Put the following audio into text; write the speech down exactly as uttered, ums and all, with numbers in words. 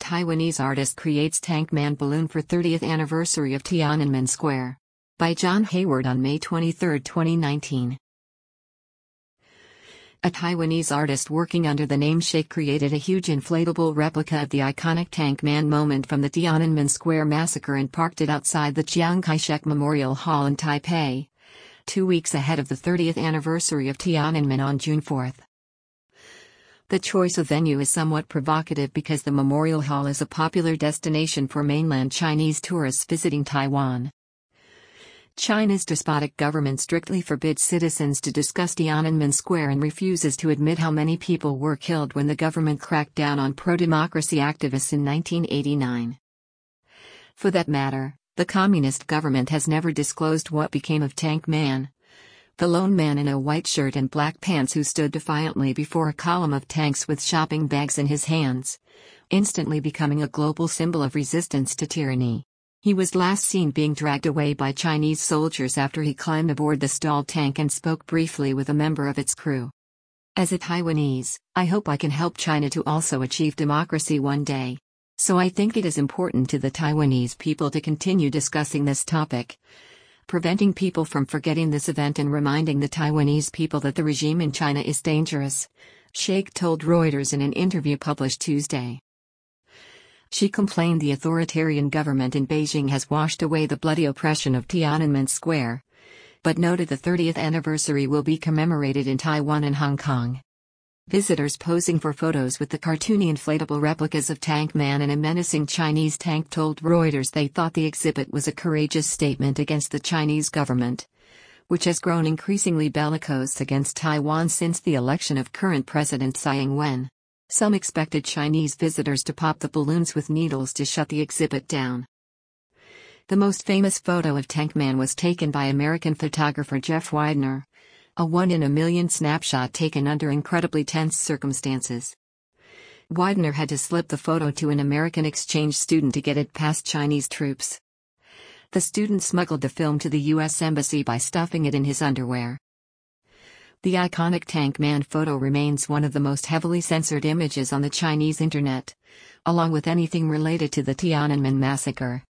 Taiwanese artist creates Tank Man balloon for thirtieth anniversary of Tiananmen Square. By John Hayward on May twenty-third, twenty nineteen. A Taiwanese artist working under the name Shake created a huge inflatable replica of the iconic Tank Man moment from the Tiananmen Square massacre and parked it outside the Chiang Kai-shek Memorial Hall in Taipei, two weeks ahead of the thirtieth anniversary of Tiananmen on June fourth. The choice of venue is somewhat provocative because the Memorial Hall is a popular destination for mainland Chinese tourists visiting Taiwan. China's despotic government strictly forbids citizens to discuss Tiananmen Square and refuses to admit how many people were killed when the government cracked down on pro-democracy activists in nineteen eighty-nine. For that matter, the communist government has never disclosed what became of Tank Man, the lone man in a white shirt and black pants who stood defiantly before a column of tanks with shopping bags in his hands, instantly becoming a global symbol of resistance to tyranny. He was last seen being dragged away by Chinese soldiers after he climbed aboard the stalled tank and spoke briefly with a member of its crew. As a Taiwanese, I hope I can help China to also achieve democracy one day. So I think it is important to the Taiwanese people to continue discussing this topic, preventing people from forgetting this event and reminding the Taiwanese people that the regime in China is dangerous, Shake told Reuters in an interview published Tuesday. She complained the authoritarian government in Beijing has washed away the bloody oppression of Tiananmen Square, but noted the thirtieth anniversary will be commemorated in Taiwan and Hong Kong. Visitors posing for photos with the cartoony inflatable replicas of Tank Man and a menacing Chinese tank told Reuters they thought the exhibit was a courageous statement against the Chinese government, which has grown increasingly bellicose against Taiwan since the election of current President Tsai Ing-wen. Some expected Chinese visitors to pop the balloons with needles to shut the exhibit down. The most famous photo of Tank Man was taken by American photographer Jeff Widener, a one-in-a-million snapshot taken under incredibly tense circumstances. Widener had to slip the photo to an American exchange student to get it past Chinese troops. The student smuggled the film to the U S Embassy by stuffing it in his underwear. The iconic Tank Man photo remains one of the most heavily censored images on the Chinese internet, along with anything related to the Tiananmen massacre.